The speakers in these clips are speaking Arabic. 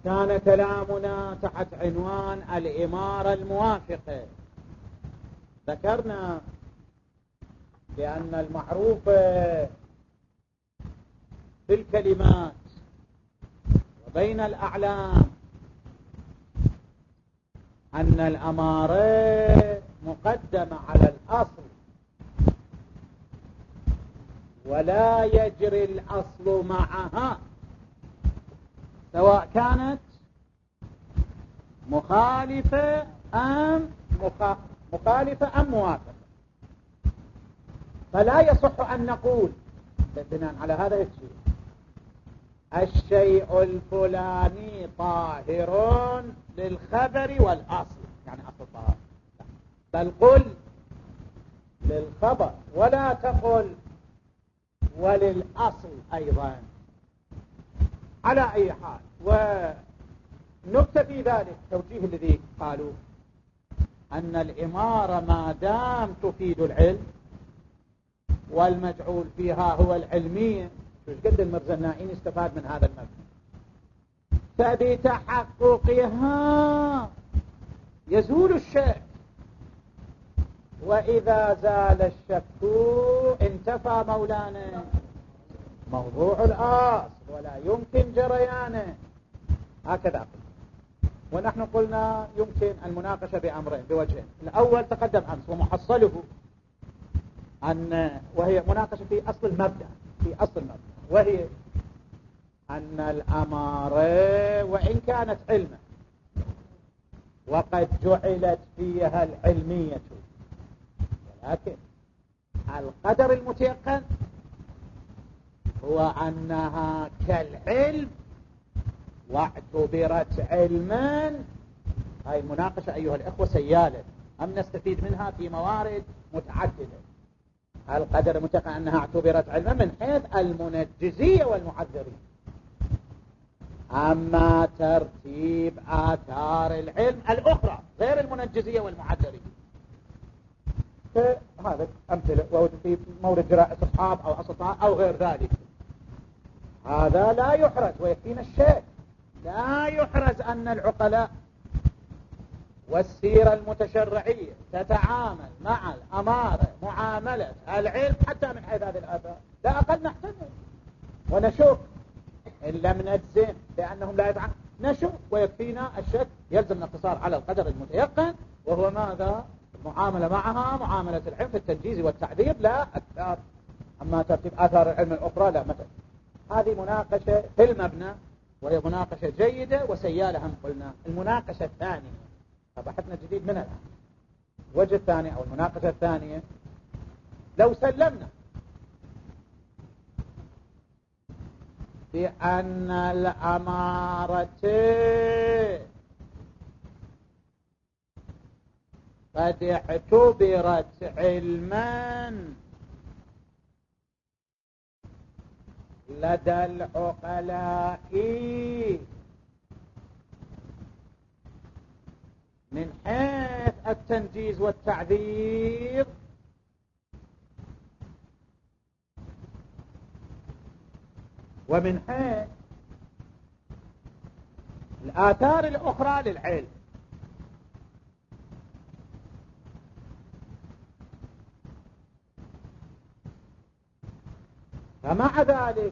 كان كلامنا تحت عنوان الإمارة الموافقة. ذكرنا بأن المعروف في الكلمات وبين الأعلام أن الأمارة مقدمة على الأصل، ولا يجري الأصل معها، سواء كانت مخالفة أم موافقة. فلا يصح أن نقول بناء على هذا الشيء الفلاني طاهر للخبر والأصل، يعني أصل طاهر، بل قل للخبر ولا تقل وللأصل أيضا. على أي حال، ونكتة في ذلك توجيه الذي قالوا أن الإمارة ما دام تفيد العلم والمجعول فيها هو العلمية، قد المرزنائين استفاد من هذا المبنى، فبتحققها يزول الشك، وإذا زال الشك انتفى مولانا موضوع الأصل ولا يمكن جريانه. هكذا قلنا. ونحن قلنا يمكن المناقشة بأمرين بوجهين. الأول تقدم أمس ومحصله وهي مناقشة في أصل المبدأ، وهي أن الأمارة وإن كانت علما وقد جعلت فيها العلمية، ولكن القدر المتيقن هو أنها كالعلم واعتبرت علما. هاي المناقشة أيها الأخوة سيالة، أم نستفيد منها في موارد متعددة. القدر المتيقن أنها اعتبرت علما من حيث المنجزية والمعذرين، أما ترتيب آثار العلم الأخرى غير المنجزية والمعذرين، هذا أمثلة وهو في مورد جراء أصحاب أو أسطاء أو غير ذلك. هذا لا يحرز، ويكفينا الشيء لا يحرز أن العقلاء والسيرة المتشرعية تتعامل مع الأمارة معاملة العلم حتى من حيث هذه الآثار. لا أقل نحتمل ونشوف، إن لم نجزم بأنهم لا يتعامل نشوف، ويكفينا الشك. يلزم الاقتصار على القدر المتيقن، وهو ماذا؟ المعاملة معها معاملة العلم في التنجيز والتعذيب لا أكثر. أما ترتيب آثار العلم الأخرى لا مثل. هذه مناقشة في المبنى، وهي مناقشة جيدة وسيالة. هم قلنا المناقشة الثانية فبحثنا جديد من الآن. الوجه الثاني أو المناقشة الثانية، لو سلمنا بأن الأمارة قد اعتبرت علما لدى العقلاء من حيث التنجيز والتعذير، ومن حيث الآثار الأخرى للعلم، فمع ذلك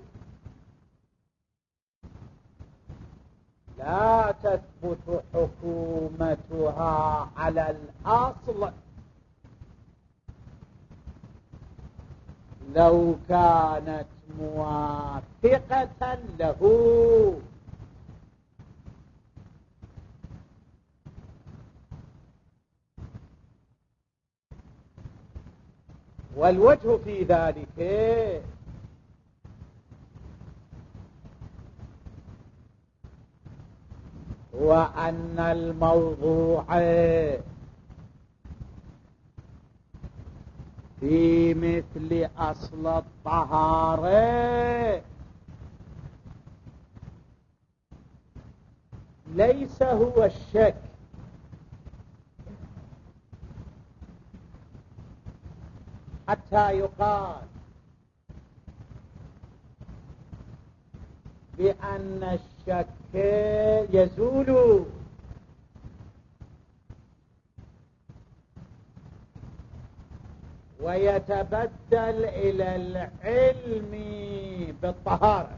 لا تثبت حكومتها على الأصل لو كانت موافقة له. والوجه في ذلك وأن الموضوع في مثل أصل الطهارة ليس هو الشك، حتى يقال بأن الشك يزول ويتبدل إلى العلم بالطهارة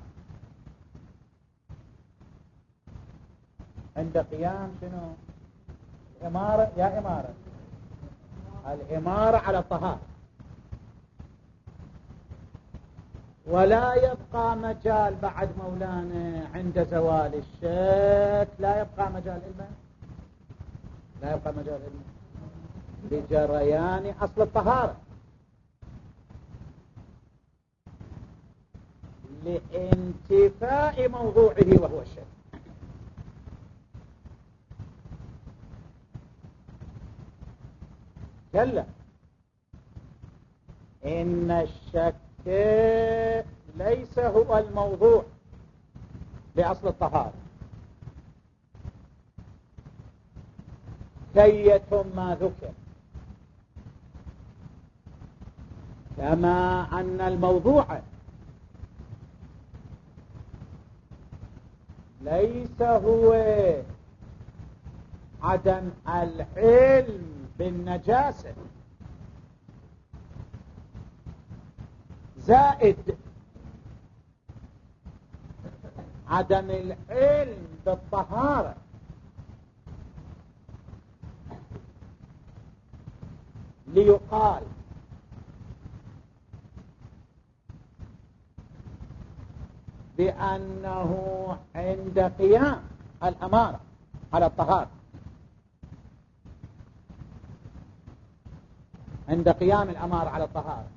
عند قيام شنو؟ الإمارة يا إمارة الإمارة على الطهارة، ولا يبقى مجال بعد مولانا عند زوال الشك، لا يبقى مجال علمه، لا يبقى مجال علمه لجريان أصل الطهارة، لانتفاء موضوعه وهو الشك. كلا إن الشك ليس هو الموضوع لأصل الطهارة، كية ما ذكر، كما أن الموضوع ليس هو عدم العلم بالنجاسة زائد عدم العلم بالطهارة، ليقال بأنه عند قيام الأمارة على الطهارة، عند قيام الأمارة على الطهارة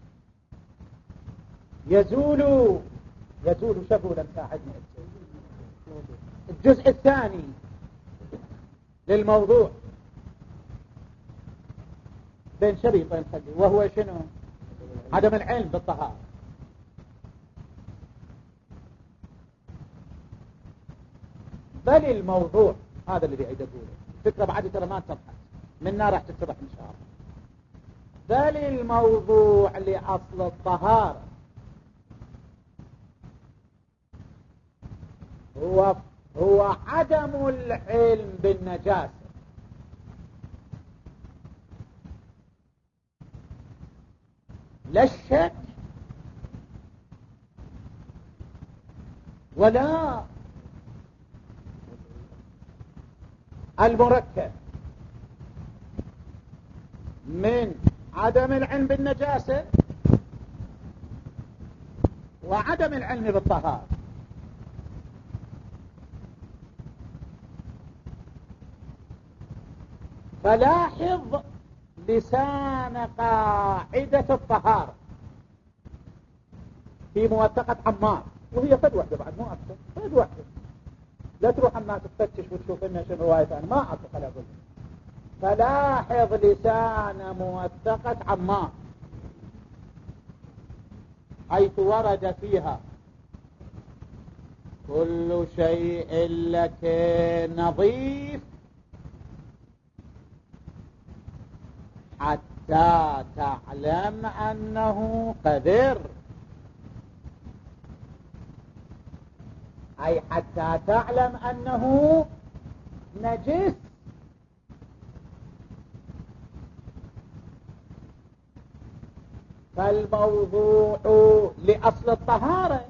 يزول شغلا ساعدنا الجزء الثاني للموضوع بين شريطين خلي، وهو شنو؟ عدم العلم بالطهارة. بل الموضوع هذا اللي بعيد أقوله، فكرة بعد ترى ما تبحث منها راح تتضح إن شاء الله. بل الموضوع لأصل الطهارة هو عدم العلم بالنجاسة، لا الشك ولا المركب من عدم العلم بالنجاسة وعدم العلم بالطهارة. فلاحظ لسان قاعدة الطهارة في موثقة عمار، وهي فد واحدة بعد مو أكثر، فد واحدة، لا تروح عما تفتش وتشوف إنها شنو رواية أنا ما أعطيك على أقول. فلاحظ لسان موثقة عمار حيث ورد فيها كل شيء لك نظيف حتى تعلم أنه قذر، أي حتى تعلم أنه نجس. فالموضوع لأصل الطهارة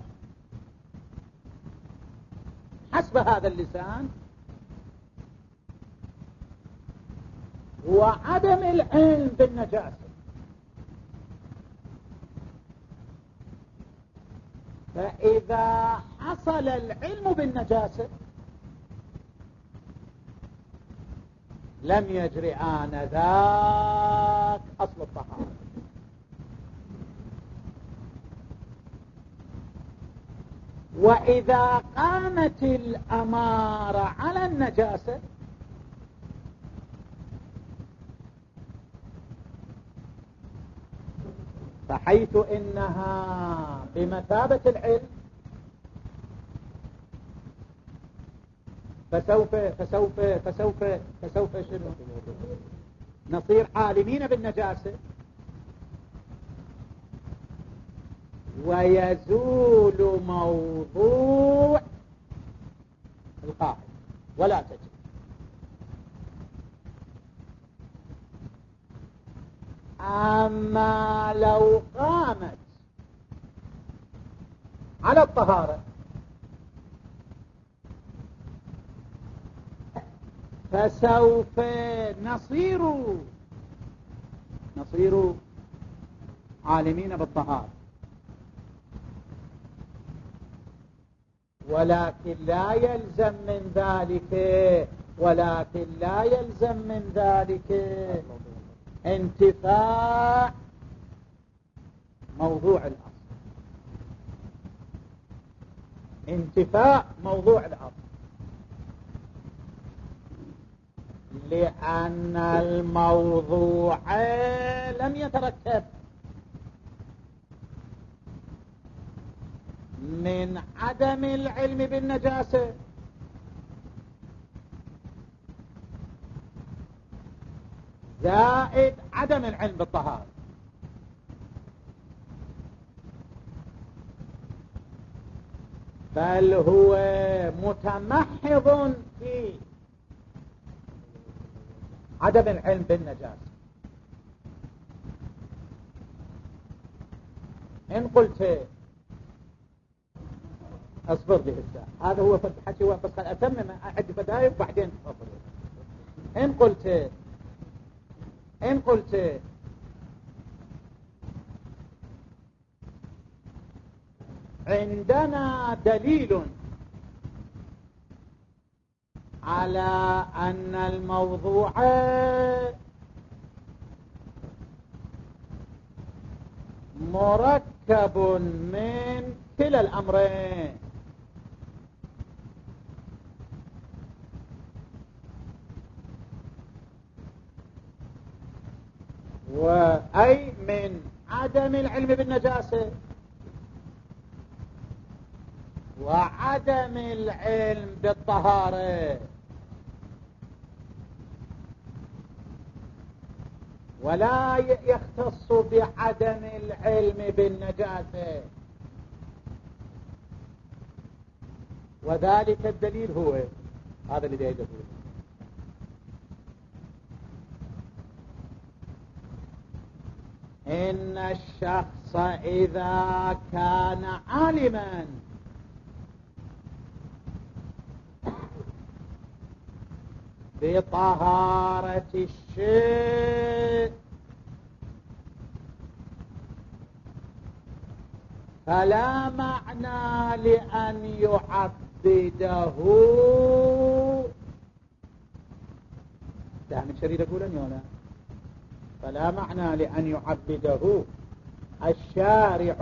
حسب هذا اللسان هو عدم العلم بالنجاسة. فإذا حصل العلم بالنجاسة لم يجري آنذاك أصل الطهارة. وإذا قامت الأمارة على النجاسة فحيث إنها بمثابة العلم فسوف شنو نصير عالمين بالنجاسة، ويزول موضوع القاعدة. ولا تجب. أما لو قامت على الطهارة فسوف نصير عالمين بالطهارة، ولكن لا يلزم من ذلك انتفاع موضوع الأصل، لأن الموضوع لم يتركب من عدم العلم بالنجاسة زائد عدم العلم بالطهارة، بل هو متمحض في عدم العلم بالنجاسة. إن قلت اصبر لي هسه، هذا هو حكي بس خل اتمم اعد بدايق بعدين تفضل. ان قلت عندنا دليل على ان الموضوع مركب من كلا الامرين، أي من عدم العلم بالنجاسة وعدم العلم بالطهارة، ولا يختص بعدم العلم بالنجاسة، وذلك الدليل هو هذا اللي يقول إن الشخص إذا كان عالما بطهارة الشيء فلا معنى لأن يعبده. ده من شريد أقول أن يولا فلا معنى لأن يعبده الشارع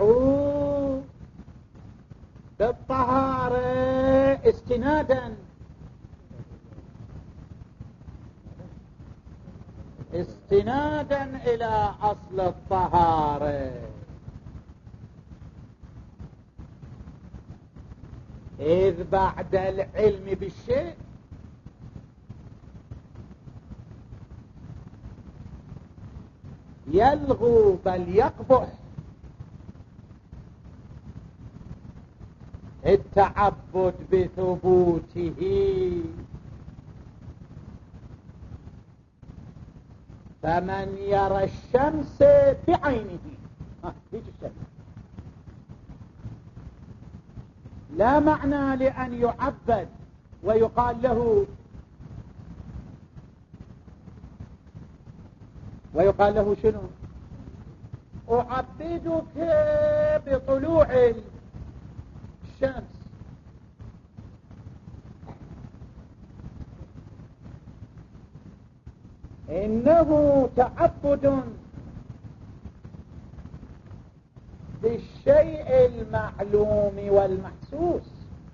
بالطهارة استنادا إلى أصل الطهارة، إذ بعد العلم بالشيء يلغو بل يقبح التعبد بثبوته، فمن يرى الشمس بعينه هيك الشمس لا معنى لأن يعبد ويقال له شنو؟ أعبدك بطلوع الشمس، إنه تعبد بالشيء المعلوم والمحسوس،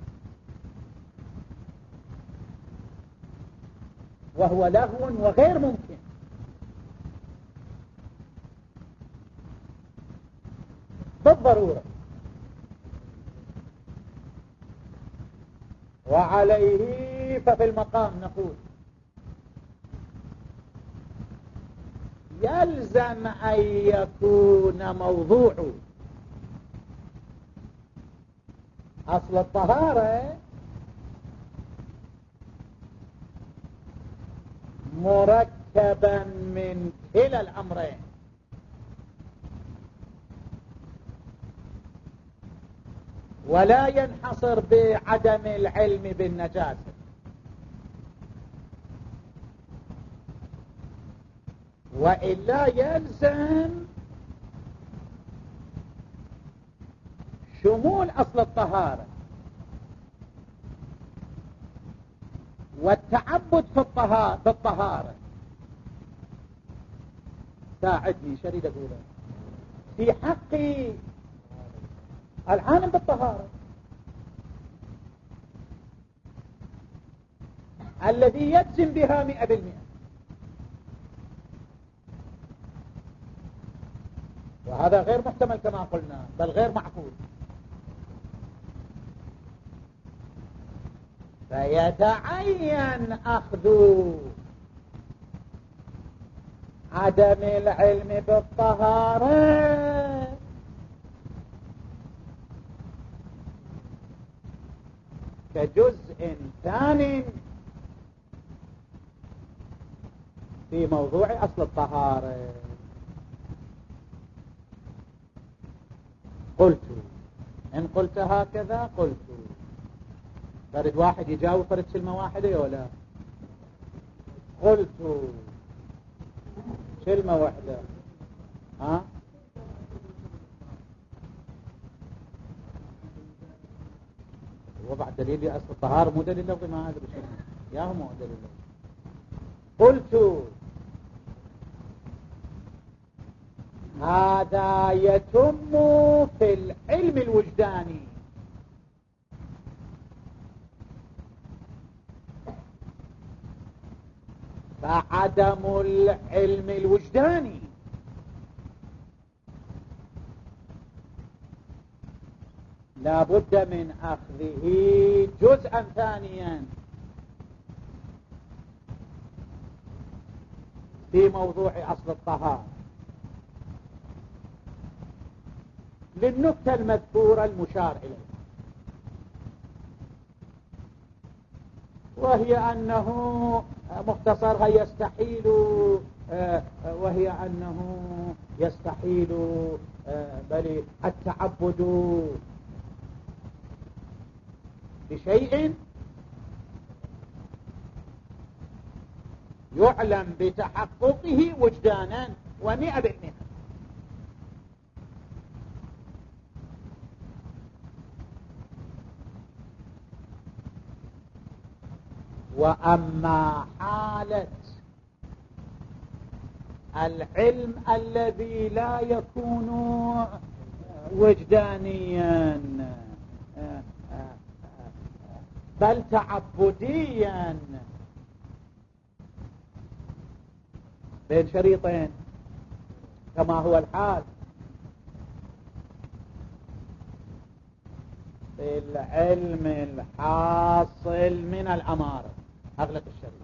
وهو لهو وغير ممكن، بالضرورة. وعليه ففي المقام نقول يلزم أن يكون موضوع أصل الطهارة مركبا من كلا الأمرين، ولا ينحصر بعدم العلم بالنجاسة، وإلا يلزم شمول أصل الطهارة والتعبد بالطهارة. ساعدني شريد أقوله في حق العالم بالطهارة الذي يجزم بها 100%، وهذا غير محتمل كما قلنا، بل غير معقول. فيتعين أخذ عدم العلم بالطهارة كجزء ثاني في موضوع أصل الطهارة. قلت إن قلت هكذا قلت فرد واحد يجاوب فرد كلمة واحدة ولا قلت كلمة واحدة؟ ها وضع دليل لأصل الطهارة مو دليل لفظي، ما أدري شنو يا هو مو دليل لفظي. قلت هذا يتم في العلم الوجداني، فعدم العلم الوجداني لا بد من أخذه جزءا ثانيا في موضوع أصل الطهارة للنكتة المذكورة المشار إليها، وهي أنه مختصرها يستحيل وهي أنه يستحيل بل التعبد بشيء يعلم بتحققه وجدانا 100%. وأما حالة العلم الذي لا يكون وجدانيا بل تعبديا بين شريطين كما هو الحال في العلم الحاصل من الأمارة أغلق الشريط،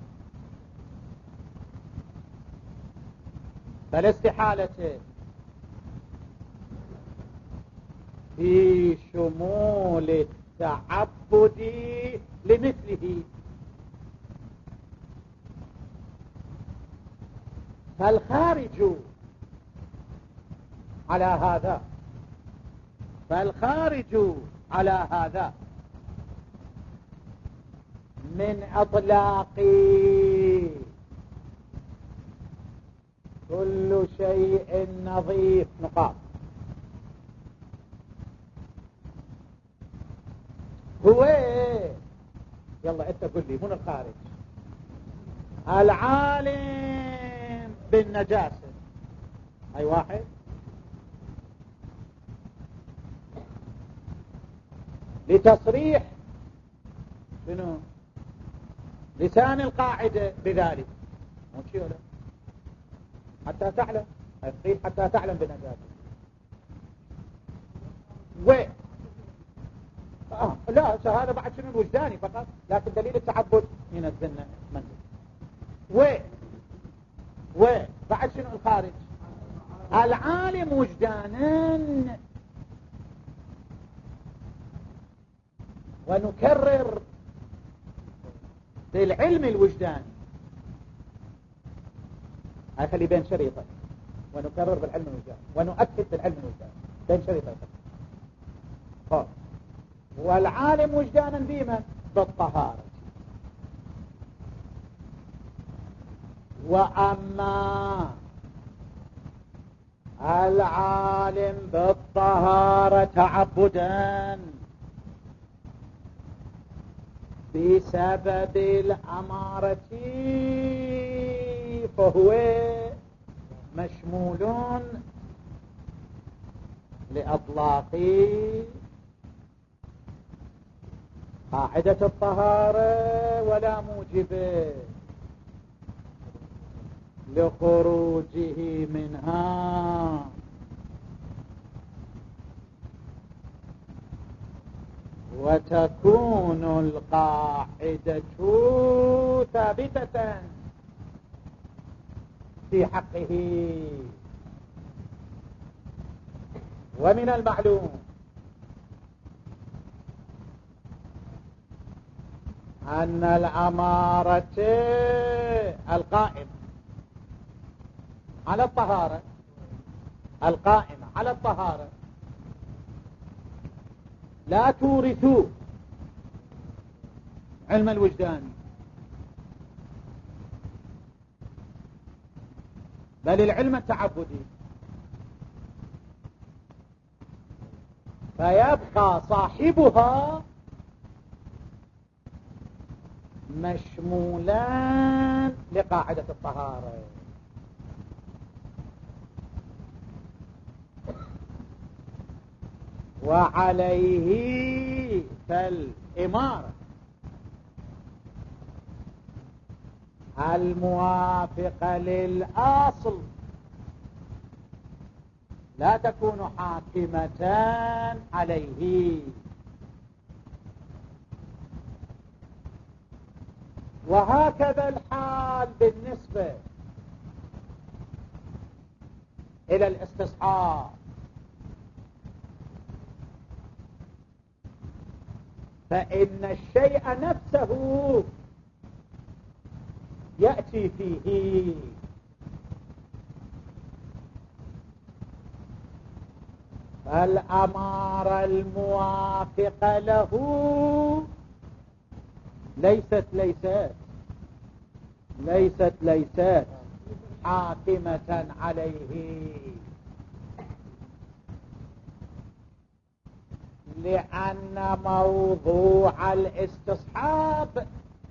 فالاستحالة في شمول التعبد لمثله، فالخارج على هذا من أطلاق كل شيء نظيف نقاط هو يلا انت قل لي من الخارج العالم بالنجاسة، اي واحد لتصريح شنو لسان القاعدة بذلك مو شيء ولا حتى تعلم الصيح حتى تعلم بنجاسة لا هذا بعد شنو الوجداني فقط، لكن دليل التعبد ينزلنا منزل بعد شنو الخارج العالم وجدانا. ونكرر بالعلم الوجداني خلي بين شريطين ونكرر بالعلم الوجداني ونؤكد بالعلم الوجداني بين شريطين. والعالم وجدانا بمن؟ بالطهارة. وأما العالم بالطهارة تعبدا بسبب الأمارة فهو مشمول لأطلاق قاعدة الطهارة ولا موجب لخروجه منها. وتكون القاعدة ثابتة في حقه. ومن المعلوم أن الأمارة القائمة على الطهارة لا تورث علم الوجدان، بل العلم التعبدي، فيبقى صاحبها مشمولا لقاعدة الطهارة. وعليه فالإمارة الموافقة للأصل لا تكون حاكمة عليه. وهكذا الحال بالنسبة إلى الاستصحاب، فإن الشيء نفسه يأتي فيه فالأمارة الموافقة له ليست حاكمة عليه، لأن موضوع الاستصحاب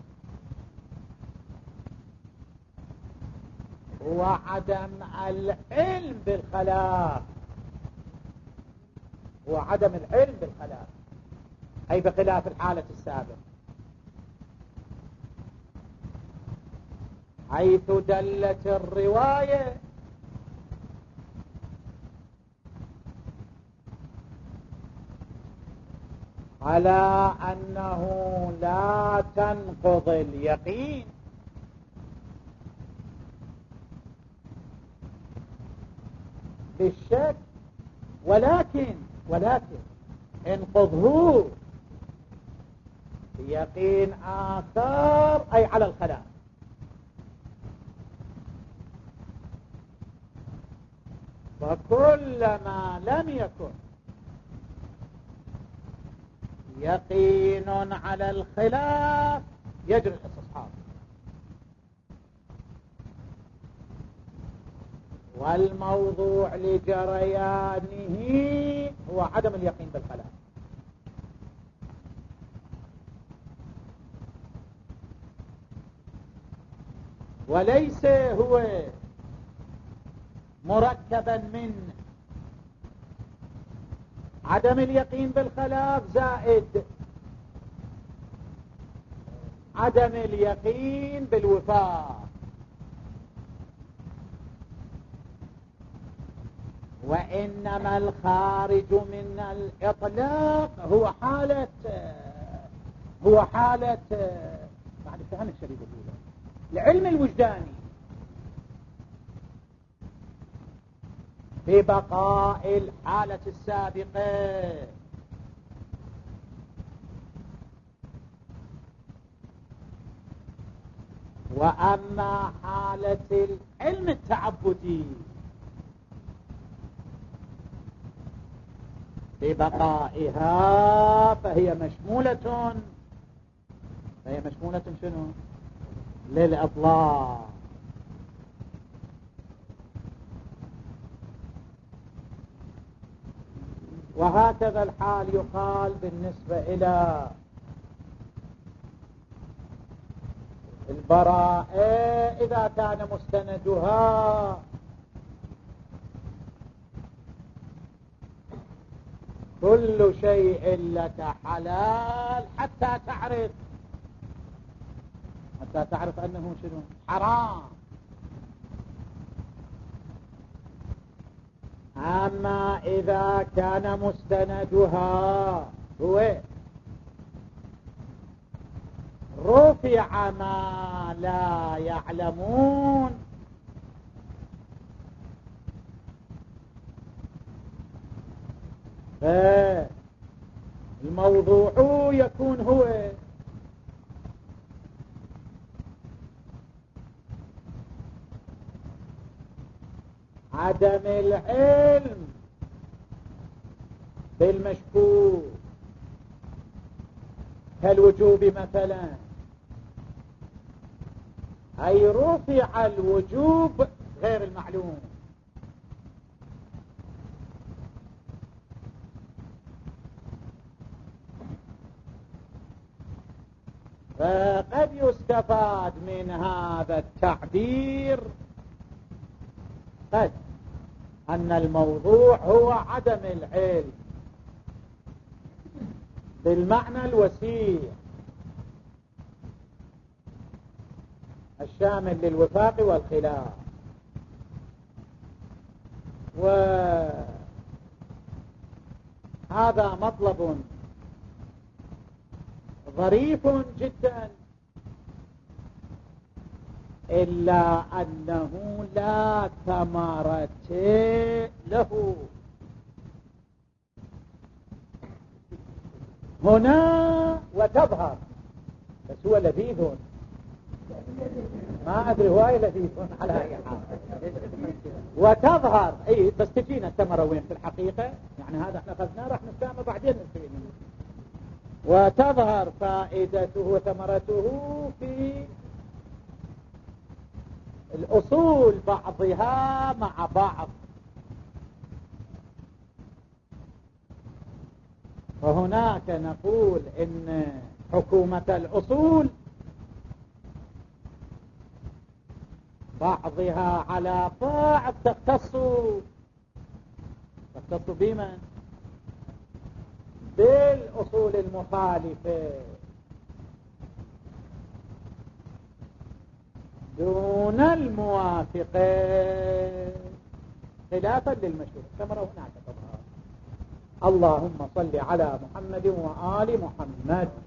هو عدم العلم بالخلاف، أي بخلاف الحالة السابقة، حيث دلت الرواية على أنه لا تنقض اليقين بالشك، ولكن انقضه بيقين آثار، أي على الخلاف. فكلما لم يكن يقين على الخلاف يجري الاستصحاب، والموضوع لجريانه هو عدم اليقين بالخلاف. وليس هو مركبا من عدم اليقين بالخلاف زائد عدم اليقين بالوفاق، وإنما الخارج من الإطلاق هو حالة بعد فهم الشريط الأولى العلم الوجداني في بقاء الحالة السابقة. وأما حالة العلم التعبدي ببقائها فهي مشمولة شنو؟ للإطلاق. وهكذا الحال يقال بالنسبة إلى البراءة إذا كان مستندها كل شيء لك حلال حتى تعرف أنه شنو؟ حرام. أما إذا كان مستندها هو رفع ما لا يعلمون فالموضوع يكون هو عدم العلم بالمشكوك كالوجوب مثلا، أي رفع الوجوب غير المعلوم. فقد يستفاد من هذا التعبير قد أن الموضوع هو عدم العلم بالمعنى الوسيع الشامل للوفاق والخلاف. وهذا مطلب ظريف جدا، إلا أنه لا ثمرة له هنا وتظهر. بس هو لذيذ، ما أدري هواي لذيذ على أي حال. وتظهر أي بس تجينا الثمرة وين في الحقيقة، يعني هذا احنا أخذناه راح نستعمل بعدين نستفيد منه. وتظهر فائدته وثمرته في الأصول بعضها مع بعض. وهناك نقول إن حكومة الأصول بعضها على بعض تختص بمن؟ بالأصول المخالفة دون الموافقة خلافا للمشهور. ثمرة هناك تظهر. اللهم صل على محمد وآل محمد.